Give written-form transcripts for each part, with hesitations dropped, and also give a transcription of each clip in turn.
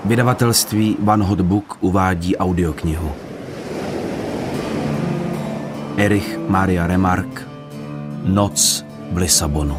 Vydavatelství One Hot Book uvádí audioknihu. Erich Maria Remarque, Noc v Lisabonu.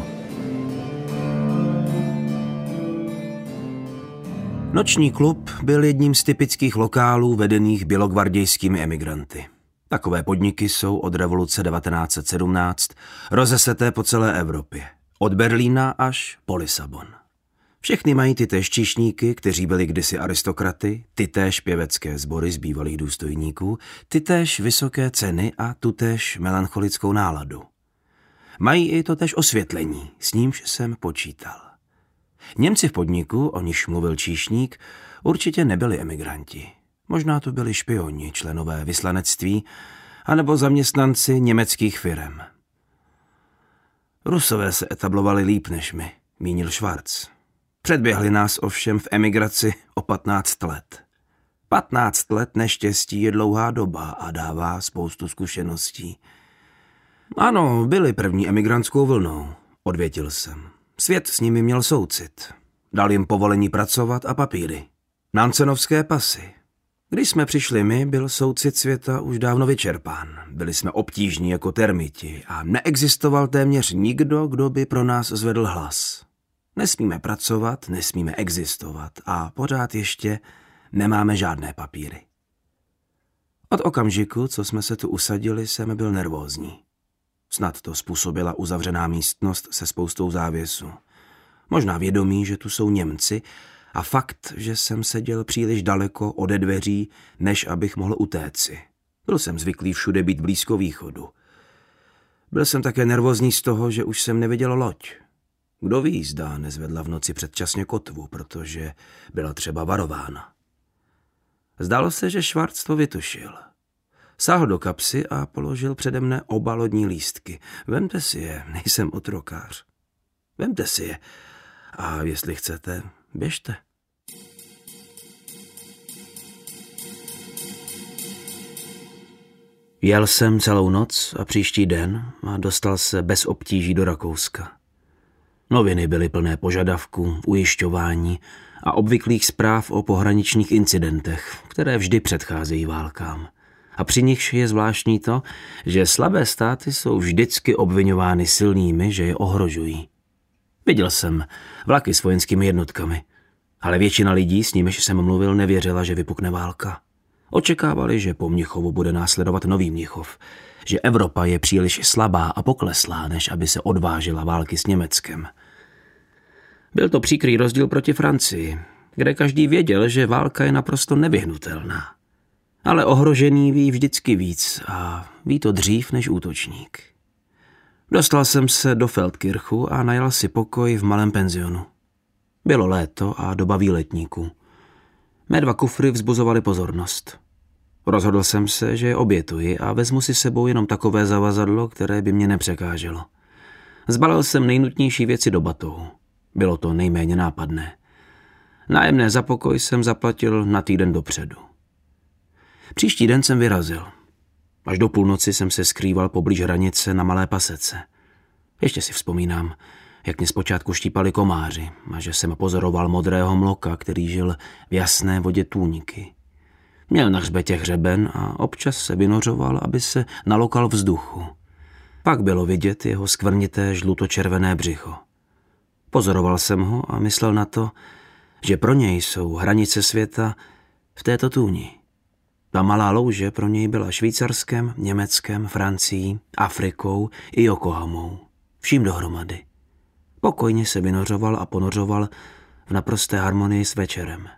Noční klub byl jedním z typických lokálů vedených bělogvardějskými emigranty. Takové podniky jsou od revoluce 1917 rozeseté po celé Evropě. Od Berlína až po Lisabon. Všechny mají tytéž číšníky, kteří byli kdysi aristokraty, tytéž pěvecké sbory z bývalých důstojníků, tytéž vysoké ceny a tutéž melancholickou náladu. Mají i totéž osvětlení, s nímž jsem počítal. Němci v podniku, o nichž mluvil číšník, určitě nebyli emigranti. Možná to byli špioni, členové vyslanectví, anebo zaměstnanci německých firem. Rusové se etablovali líp než my, mínil Schwarz. Předběhli nás ovšem v emigraci o 15 let. 15 let neštěstí je dlouhá doba a dává spoustu zkušeností. Ano, byli první emigrantskou vlnou, odvětil jsem. Svět s nimi měl soucit. Dal jim povolení pracovat a papíry. Nancenovské pasy. Když jsme přišli my, byl soucit světa už dávno vyčerpán. Byli jsme obtížní jako termiti a neexistoval téměř nikdo, kdo by pro nás zvedl hlas. Nesmíme pracovat, nesmíme existovat a pořád ještě nemáme žádné papíry. Od okamžiku, co jsme se tu usadili, jsem byl nervózní. Snad to způsobila uzavřená místnost se spoustou závěsů. Možná vědomí, že tu jsou Němci a fakt, že jsem seděl příliš daleko ode dveří, než abych mohl utéci. Byl jsem zvyklý všude být blízko východu. Byl jsem také nervózní z toho, že už jsem neviděl loď. Kdo ví, zdá nezvedla v noci předčasně kotvu, protože byla třeba varována. Zdálo se, že Schwarz to vytušil. Sáhl do kapsy a položil přede mne oba lodní lístky. Vemte si je, nejsem otrokář. Vemte si je a jestli chcete, běžte. Jel jsem celou noc a příští den a dostal se bez obtíží do Rakouska. Noviny byly plné požadavků, ujišťování a obvyklých zpráv o pohraničních incidentech, které vždy předcházejí válkám. A při nichž je zvláštní to, že slabé státy jsou vždycky obviňovány silnými, že je ohrožují. Viděl jsem vlaky s vojenskými jednotkami, ale většina lidí, s nimiž jsem mluvil, nevěřila, že vypukne válka. Očekávali, že po Mnichovu bude následovat nový Mnichov, že Evropa je příliš slabá a pokleslá, než aby se odvážila války s Německem. Byl to příkrý rozdíl proti Francii, kde každý věděl, že válka je naprosto nevyhnutelná. Ale ohrožený ví vždycky víc a ví to dřív než útočník. Dostal jsem se do Feldkirchu a najal si pokoj v malém penzionu. Bylo léto a doba výletníků. Mé 2 kufry vzbuzovaly pozornost. Rozhodl jsem se, že je obětuji a vezmu si sebou jenom takové zavazadlo, které by mě nepřekáželo. Zbalil jsem nejnutnější věci do batohu. Bylo to nejméně nápadné. Nájemné za pokoj jsem zaplatil na týden dopředu. Příští den jsem vyrazil. Až do půlnoci jsem se skrýval poblíž hranice na malé pasece. Ještě si vzpomínám, jak mě zpočátku štípali komáři a že jsem pozoroval modrého mloka, který žil v jasné vodě tůniky. Měl na hřbetě hřeben a občas se vynořoval, aby se nalokal vzduchu. Pak bylo vidět jeho skvrnité žlutočervené břicho. Pozoroval jsem ho a myslel na to, že pro něj jsou hranice světa v této tůni. Ta malá louže pro něj byla Švýcarskem, Německem, Francií, Afrikou i Yokohamou. Vším dohromady. Pokojně se vynořoval a ponořoval v naprosté harmonii s večerem.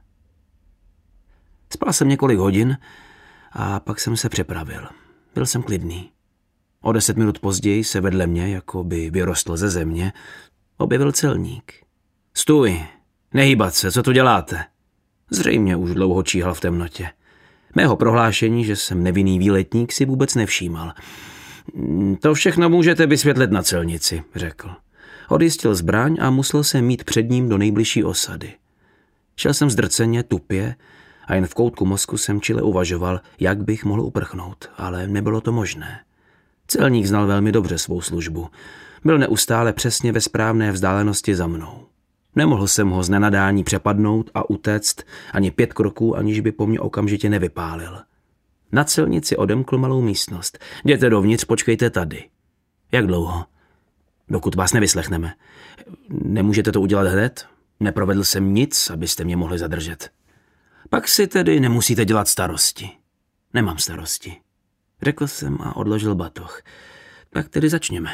Spal jsem několik hodin a pak jsem se přepravil. Byl jsem klidný. O 10 minut později se vedle mě, jako by vyrostl ze země, objevil celník. Stůj, nehýbat se, co tu děláte? Zřejmě už dlouho číhal v temnotě. Mého prohlášení, že jsem nevinný výletník, si vůbec nevšímal. To všechno můžete vysvětlit na celnici, řekl. Odjistil zbraň a musel se mít před ním do nejbližší osady. Šel jsem zdrceně, tupě a jen v koutku mozku jsem čile uvažoval, jak bych mohl uprchnout, ale nebylo to možné. Celník znal velmi dobře svou službu. Byl neustále přesně ve správné vzdálenosti za mnou. Nemohl jsem ho z nenadání přepadnout a utéct ani 5 kroků, aniž by po mně okamžitě nevypálil. Na celnici odemkl malou místnost. Jděte dovnitř, počkejte tady. Jak dlouho? Dokud vás nevyslechneme. Nemůžete to udělat hned? Neprovedl jsem nic, abyste mě mohli zadržet. Pak si tedy nemusíte dělat starosti. Nemám starosti, řekl jsem a odložil batoh. Tak tedy začněme.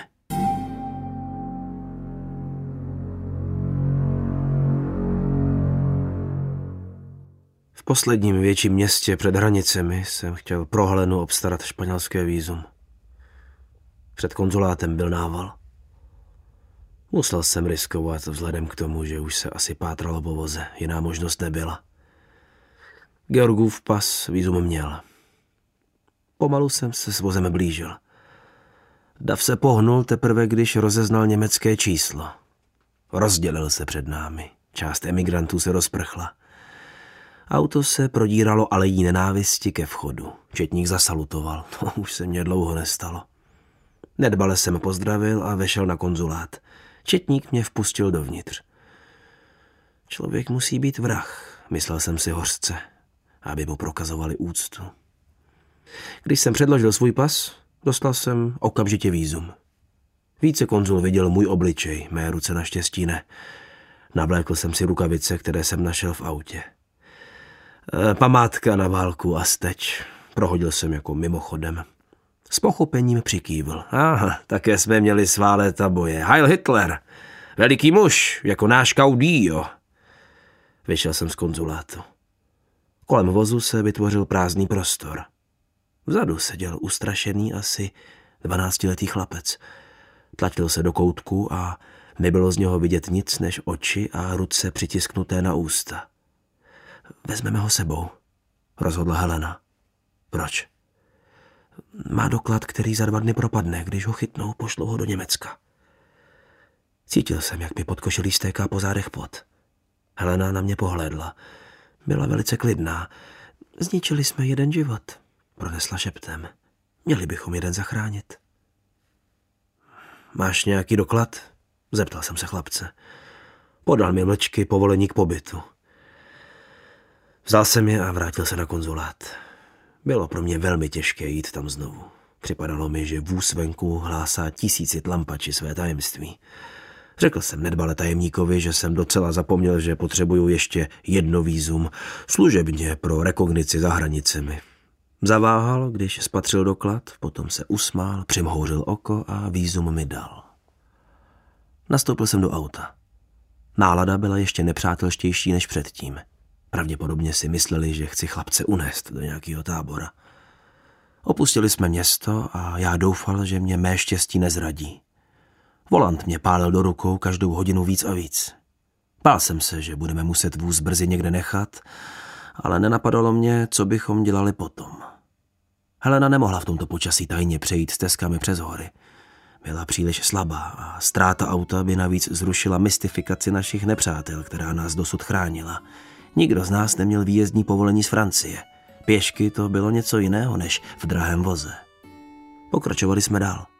V posledním větším městě před hranicemi jsem chtěl pro Helenu obstarat španělské vízum. Před konzulátem byl nával. Musel jsem riskovat vzhledem k tomu, že už se asi pátralo po voze. Jiná možnost nebyla. Georgův pas vízum měl. Pomalu jsem se s vozem blížil. Dav se pohnul teprve, když rozeznal německé číslo. Rozdělil se před námi. Část emigrantů se rozprchla. Auto se prodíralo alejí nenávisti ke vchodu. Četník zasalutoval. To už se mně dlouho nestalo. Nedbale jsem pozdravil a vešel na konzulát. Četník mě vpustil dovnitř. Člověk musí být vrah, myslel jsem si hořce, aby mu prokazovali úctu. Když jsem předložil svůj pas, dostal jsem okamžitě vízum. Vícekonzul viděl můj obličej, mé ruce naštěstí ne. Navlékl jsem si rukavice, které jsem našel v autě. Památka na válku a steč, prohodil jsem jako mimochodem. S pochopením přikývl. Aha, také jsme měli svá léta boje. Heil Hitler! Veliký muž, jako náš caudillo. Vyšel jsem z konzulátu. Kolem vozu se vytvořil prázdný prostor. Vzadu seděl ustrašený asi 12letý chlapec. Tlačil se do koutku a nebylo z něho vidět nic než oči a ruce přitisknuté na ústa. Vezmeme ho sebou, rozhodla Helena. Proč? Má doklad, který za 2 dny propadne. Když ho chytnou, pošlou ho do Německa. Cítil jsem, jak mi pod košilí stéká po zádech pot. Helena na mě pohlédla. Byla velice klidná. Zničili jsme jeden život, pronesla šeptem. Měli bychom jeden zachránit. Máš nějaký doklad? Zeptal jsem se chlapce. Podal mi mlčky povolení k pobytu. Vzal jsem je a vrátil se na konzulát. Bylo pro mě velmi těžké jít tam znovu. Připadalo mi, že vůz venku hlásá 1000 tlampači své tajemství. Řekl jsem nedbale tajemníkovi, že jsem docela zapomněl, že potřebuju ještě jedno vízum služebně pro rekognici za hranicemi. Zaváhal, když spatřil doklad, potom se usmál, přimhouřil oko a vízum mi dal. Nastoupil jsem do auta. Nálada byla ještě nepřátelštější než předtím. Pravděpodobně si mysleli, že chci chlapce unést do nějakého tábora. Opustili jsme město a já doufal, že mě mé štěstí nezradí. Volant mě pálil do rukou každou hodinu víc a víc. Bál jsem se, že budeme muset vůz brzy někde nechat, ale nenapadalo mě, co bychom dělali potom. Helena nemohla v tomto počasí tajně přejít stezkami přes hory. Byla příliš slabá a ztráta auta by navíc zrušila mystifikaci našich nepřátel, která nás dosud chránila. Nikdo z nás neměl výjezdní povolení z Francie. Pěšky to bylo něco jiného než v drahém voze. Pokračovali jsme dál.